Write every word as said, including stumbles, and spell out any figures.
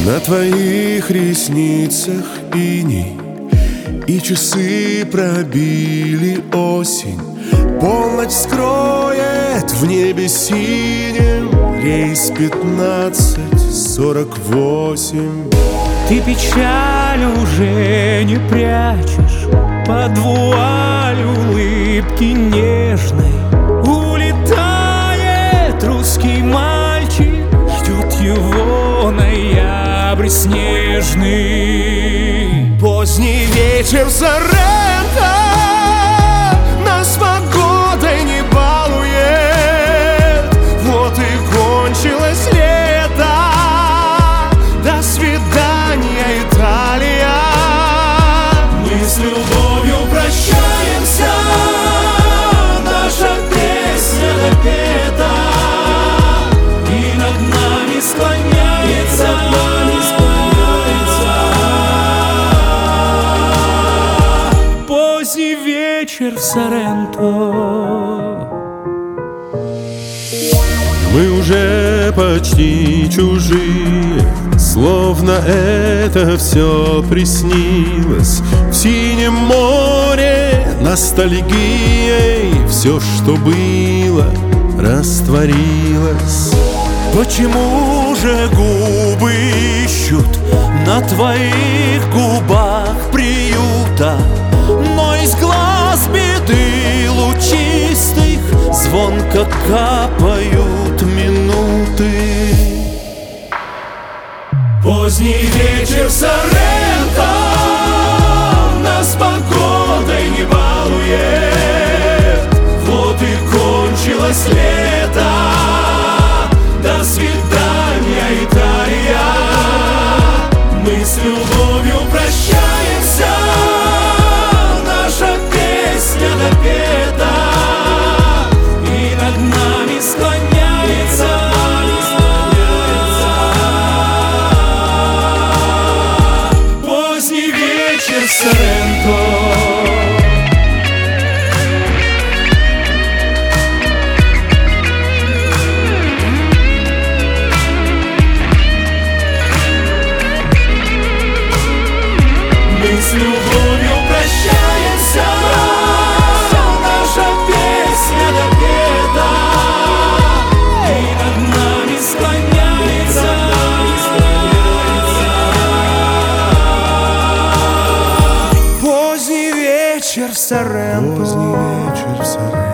На твоих ресницах иней, и часы пробили осень. Полночь скроет в небе синим рейс пятнадцать сорок восемь. Ты печаль уже не прячешь под вуаль улыбки нежной. Улетает русский мальчик, ждет его ноябрь снежный. Поздний вечер в Соренто нас погодой не балует. Вот и кончилось лето. До свидания, Италия. Мы с любовью прощаемся, наша песня допета, и над нами склоняется, поздний вечер в Соренто. Мы уже почти чужие, словно это все приснилось. В синем море ностальгией все, что было, растворилось. Почему же губы ищут на твоих губах приюта, но из глаз беды лучистых звонко капают минуты? Поздний вечер в Соренто нас погодой не балует. Вот и кончилось лето. До свидания, Италия. Мы с любовью прощаемся, наша песня допета, и над нами склоняется поздний вечер в Соренто. Мы с любовью прощаемся, наша песня допета, и над нами склоняется поздний вечер в Соренто. Поздний вечер в Соренто.